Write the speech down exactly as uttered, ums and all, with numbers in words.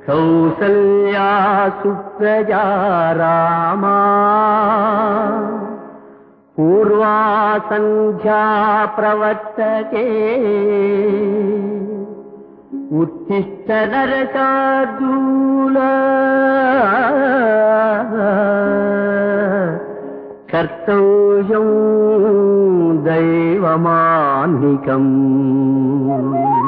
కౌసల్యా సుప్రజా రామా పూర్వా సంధ్యా ప్రవర్తతే ఉత్తిష్ట నరశార్దూల కర్తవ్యం దైవమాన్నికం.